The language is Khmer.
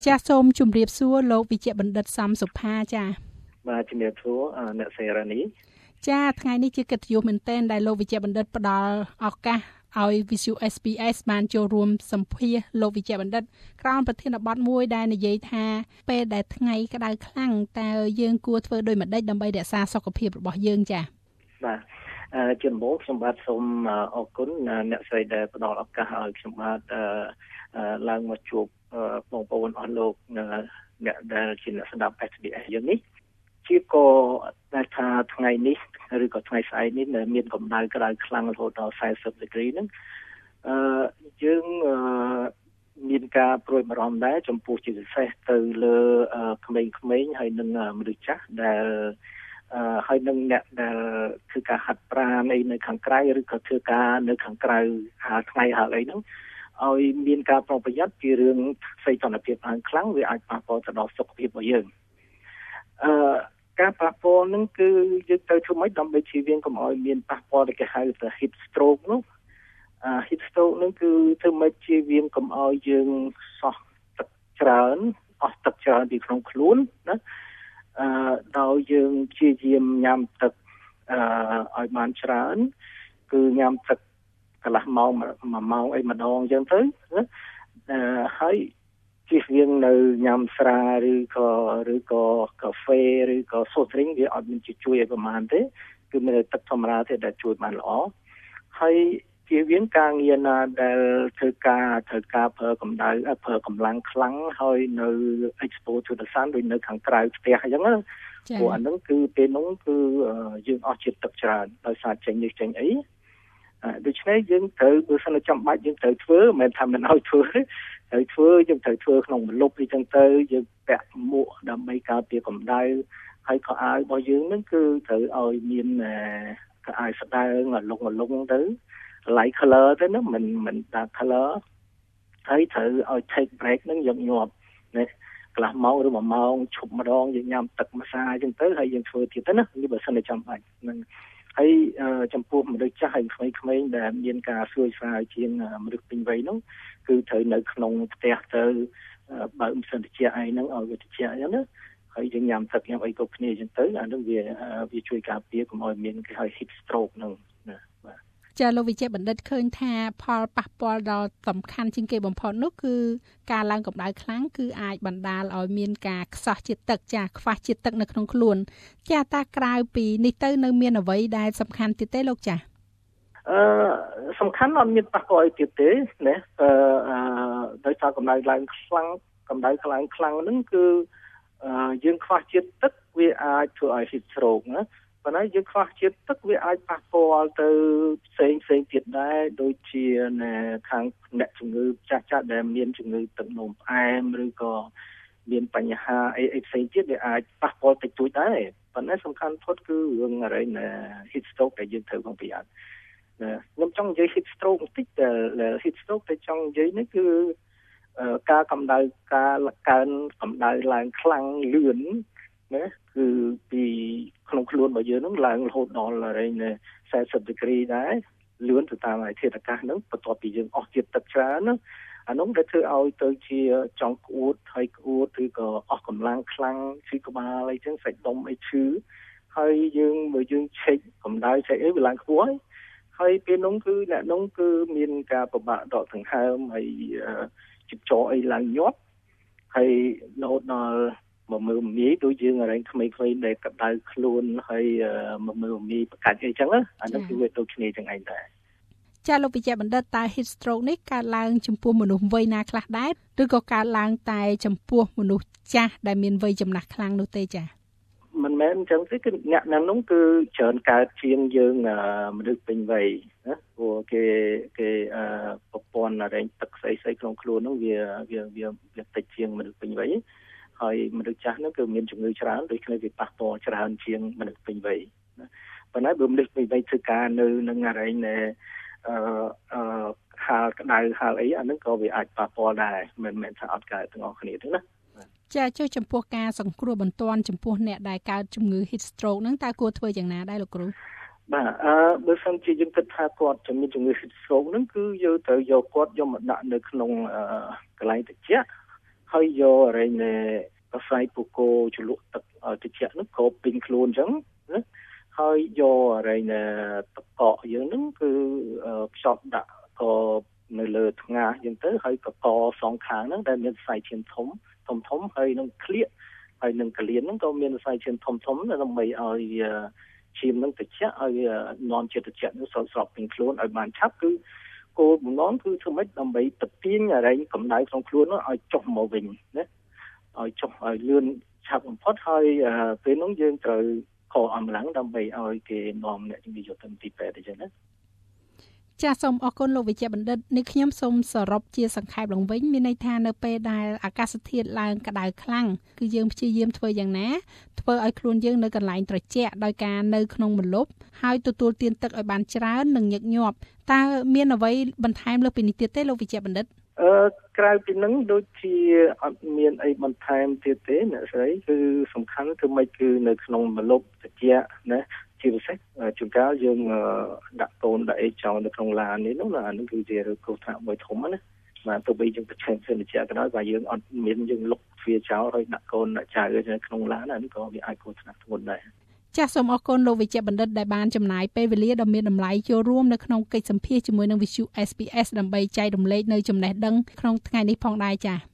ចាសសូមជម្រាបសួរលោកវិជ្ជបណ្ឌិតសំសុផាចា៎បាទជំរាបសួរអ្នកសេរីនីចាថ្ងៃនេះជាកិត្តិយសមែនទែនដែលលោកវិជ្ជបណ្ឌិតផ្ដល់ឱកាសឲ្យ Visu SPS បានចូលរួមសម្ភាសលោកវិជ្ជបណ្ឌិតក្រោមប្រធានបទមួយដែលនិយាយថាពេលដែលថ្ងៃក្តៅខ្លាំងតើយើងគួរធ្វើដូចម្តេចដើម្បីរក្សាសុខភាពរបស់យើងចា៎បាទជាដំបូងខ្ញុំបាទសូមអរគុណអ្នកស្រីដែលផ្ដល់ឱកាសឲ្យខ្ញុំបាទឡើងមកជួបបងប្អូនអស់លោកអ្នកដែលជាអ្នកស្ដាប់ SBS យើងនេះជាក៏ដែលថាថ្ងៃនេះឬក៏ថ្ងៃស្អែកនេះមានកម្ដៅក្តៅខ្លាំងរហូតដល់40 ដឺក្រេហ្នឹងយើងមានការព្រួយបារម្ភដែរចំពោះជាពិសេសទៅលើក្មេងៗហើយនិងមនុស្សចាស់ដែលហើយនឹងអ្នកដែលធ្វើការហាត់ប្រាណនៅខាងក្រៅឬក៏ធ្វើការនៅខាងក្រៅហាលថ្ងៃហាលអីហ្នឹងឲ្យមានការប្រុងប្រយ័ត្នពីរឿងសីតុណ្ហភាពឡើងខ្លាំងវាអាចប៉ះពាល់ទៅដល់សុខភាពរបស់យើងការប៉ះពាល់ហ្នឹងគឺយើងត្រូវធ្វើម៉េចដើម្បីជៀសវាងកុំឲ្យមានប៉ះពាល់ដែលគេហៅថា heat stroke នោះheat stroke ហ្នឹងគឺធ្វើម៉េចជៀសវាងកុំឲ្យយើងសោះទឹកច្រើនអស់ទឹកច្រើនពីក្នុងខ្លួនណាដោយយើងព្យាយាមញ៉ាំទឹកឲ្យបានច្រើនគឺញ៉ាំទឹកកន្លះម៉ោង1ម៉ោងអីម្ដងអញ្ចឹងទៅណាហើយជៀសវាងនៅញ៉ាំស្រាឬក៏កាហ្វេឬក៏ soft drink វាអត់មានជួយឲ្យប្រមាណទេគឺមានទឹកធម្មតាទេដែលជួយបានល្អហើយជៀសវាងការងារណាដែលត្រូវការប្រើកម្លាំងខ្លាំងហើយនៅ expose to the sun ដូចនៅខាងក្រៅផ្ទះអញ្ចឹងណាព្រោះអាហ្នឹងគឺពេលនោះគឺយើងអស់ជាតិទឹកច្រើនដោយសារចេញនេះចេញអីដូច្នេះយើងត្រូវបើសិនចាំបាច់យើងត្រូវធ្វើមិនមែនថាមិនឲ្យធ្វើទេយើងត្រូវធ្វើក្នុងម្លប់អីចឹងទៅយើងពាក់មួកដើម្បីការពារកម្ដៅហើយខោអាវរបស់យើងហ្នឹងគឺត្រូវឲ្យមានខោអាវស្ដើងលុងទៅ light color ទៅណាមិន dark color ហើយត្រូវឲ្យ take break ហ្នឹងយកញាប់ណាកន្លះម៉ោងឬ1ម៉ោងឈប់ម្ដងយើងញ៉ាំទឹកម៉ាសាអញ្ចឹងទៅហើយយើងធ្វើទៀតទៅណានេះបើសិនតែចាំបាច់ហ្នឹងហើយចំពោះមនុស្សចាស់ហើយក្មេងៗដែលមានការស្រួយស្រាវជាងមនុស្សពេញវ័យនោះគឺត្រូវនៅក្នុងផ្ទះទៅបើមិនសិនតិចអីហ្នឹងឲ្យវាតិចអញ្ចឹងណាហើយយើងញ៉ាំទឹកញ៉ាំអីគ្រប់គ្នាអញ្ចឹងទៅអានោះវាជួយការពារកុំឲ្យមានគេហៅ heat stroke ហ្នឹងណាបាទចាលោកវិជ្ជបណ្ឌិតឃើញថាផលប៉ះពាល់ដល់សំខាន់ជាងគេបំផុតនោះគឺការឡើងកម្ដៅខ្លាំងគឺអាចបណ្ដាលឲ្យមានការខ្សោះជាតិទឹកខ្វះជាតិទឹកនៅក្នុងខ្លួនចាតាក្រៅពីនេះទៅនៅមានអ្វីដែលសំខាន់ទៀតទេលោកចាសំខាន់អត់មានប៉ះពាល់អីទៀតទេណាដោយសារកម្ដៅឡើងខ្លាំងហ្នឹងគឺយើងខ្វះជាតិទឹកវាអាចធ្វើឲ្យ heat stroke ណាប៉ុន្តែយើងខ្វះជាតិទឹកវាអាចប៉ះពាល់ទៅផ្សេងទៀតដែរដូចជាខាងអ្នកជំងឺចាស់ដែលមានជំងឺទឹកនោមផ្អែមឬក៏មានបញ្ហាអីផ្សេងទៀតវាអាចប៉ះពាល់តិចតួចដែរប៉ុន្តែសំខាន់បំផុតគឺរឿងអីheat stroke ដែលយើងត្រូវប្រុងប្រយ័ត្នខ្ញុំចង់និយាយ heat stroke បន្តិចតែ heat stroke ដែលចង់និយាយនេះគឺការកើនកម្ដៅឡើងខ្លាំងលឿនណាគឺពីក្នុងខ្លួនរបស់យើងនឹងឡើងរហូតដល់40 ដឺក្រេដែរលឿនទៅតាមអាកាសធាតុហ្នឹងបន្ទាប់ពីយើងអស់ជាតិទឹកច្រើនណាអានោះដែលធ្វើឲ្យទៅជាចង់ក្អួតឬក៏អស់កម្លាំងខ្លាំងឈឺក្បាលអីចឹងសាច់ដុំអីឈឺហើយមើលយើងឆេកកម្ដៅឆេកអីវាឡើងខ្ពស់ហើយពេលនោះគឺអ្នកនោះគឺមានការពិបាកដកដង្ហើមហើយជិះចអីឡើងញាប់ហើយរហូតដល់មើលងាយដូចយើងអរិញក្មេងៗដែលកម្ដៅខ្លួនហើយមើលងាយប្រកាច់អីចឹងអានោះគឺវាដូចគ្នាចឹងឯងដែរចាលោកវិជ្ជបណ្ឌិតតើ heat stroke នេះកើតឡើងចំពោះមនុស្សវ័យណាខ្លះដែរឬក៏កើតឡើងតែចំពោះមនុស្សចាស់ដែលមានវ័យចំណាស់ខ្លាំងនោះទេចាមិនមែនអញ្ចឹងទេគឺអ្នកណានោះគឺច្រើនកើតជាងយើងមនុស្សពេញវ័យណាព្រោះគេប្រព័ន្ធរែងទឹកស្អីក្នុងខ្លួននោះវាតិចជាងមនុស្សពេញវ័យហើយមនុស្សចាស់នោះគឺមានជំងឺច្រើនដូចគ្នាវាប៉ះពាល់ច្រើនជាងមនុស្សពេញវ័យណាប៉ុន្តែបើមនុស្សពេញវ័យធ្វើការនៅនឹងរែងហាលក្តៅហាលអីអានឹងក៏វាអាចប៉ះពាល់ដែរមិនមែនថាអត់កើតទាំងអស់គ្នាទេណាចាចុះចំពោះការសង្គ្រោះបន្ទាន់ចំពោះអ្នកដែលកើតជំងឺ heat stroke ហ្នឹងតើគួរធ្វើយ៉ាងណាដែរលោកគ្រូបាទបើសិនជាយើងគិតថាគាត់មានជំងឺ heat stroke ហ្នឹងគឺយើងត្រូវយកគាត់យកមកដាក់នៅក្នុងកន្លែងត្រជាក់ហហើយយកអរិញកាហ្វេពូកូជ្រលក់ទឹកឲ្យត្រជាក់នោះក៏ពេញខ្លួនអញ្ចឹងណាហើយយកអរិញតកកយើងហ្នឹងគឺខ្ចប់ដាក់ក៏នៅលើថ្ងាសអញ្ចឹងទៅហើយកកសងខាងហ្នឹងដែលមានខ្សែឈាមធំហើយនឹងក្លៀកហើយនឹងកលៀនហ្នឹងក៏មានខ្សែឈាមធំដើម្បីឲ្យឈាមហ្នឹងត្រជាក់ឲ្យនាំជាតិត្រជាក់នោះស្រក់ពេញខ្លួនឲ្យបានឆាប់គឺគោលបំណងគឺធ្វើម៉េចដើម្បីទៅទាញអរិញកម្ដៅក្នុងខ្លួននោះឲ្យចុះមកវិញណាឲ្យចុះឲ្យលឿនឆាប់បំផុតហើយពេលនោះយើងត្រូវខកអំឡើងដើម្បីឲ្យគេនាំអ្នកជំងឺយកទៅទីពេទ្យអញ្ចឹងណាចាសសូមអរគុណលោកវិជ្ជបណ្ឌិតនេះខ្ញុំសូមសរុបជាសង្ខេបឡើងវិញមានន័យថានៅពេលដែលអាកាសធាតុឡើងក្តៅខ្លាំងគឺយើងព្យាយាមធ្វើយ៉ាងណាធ្វើឲ្យខ្លួនយើងនៅកន្លែងត្រជាក់ដោយការនៅក្នុងម្លប់ហើយទទួលទានទឹកឲ្យបានច្រើននិងញឹកញាប់តើមានអ្វីបន្ថែមលើពីនេះទៀតទេលោកវិជ្ជបណ្ឌិតក្រៅពីនឹងដូចជាអត់មានអីបន្ថែមទៀតទេអ្នកស្រីគឺសំខាន់គឺមិនគឺនៅក្នុងម្លប់ត្រជាក់ណាជាពិសេសជួនកាលយើងដាក់កូនដាក់អីចោលនៅក្នុងឡាននេះនោះអានោះគឺជាគ្រោះថ្នាក់មួយធំណាបាទទោះបីយើងប្រឆាំងសិនជាក៏ដោយបើយើងអត់មានយើងលុកទ្វារចោលហើយដាក់កូនដាក់ចៅនៅក្នុងឡានអានេះក៏វាអាចគ្រោះថ្នាក់ធ្ងន់ដែរចាសសូមអរគុណលោកវិជ្ជបណ្ឌិតដែលបានចំណាយពេលវេលាដ៏មានតម្លៃចូលរួមនៅក្នុងកិច្ចសម្ភាសន៍ជាមួយនឹង VTV SBS ដើម្បីចែករំលែកនៅចំណេះដឹងក្នុងថ្ងៃនេះផងដែរចា៎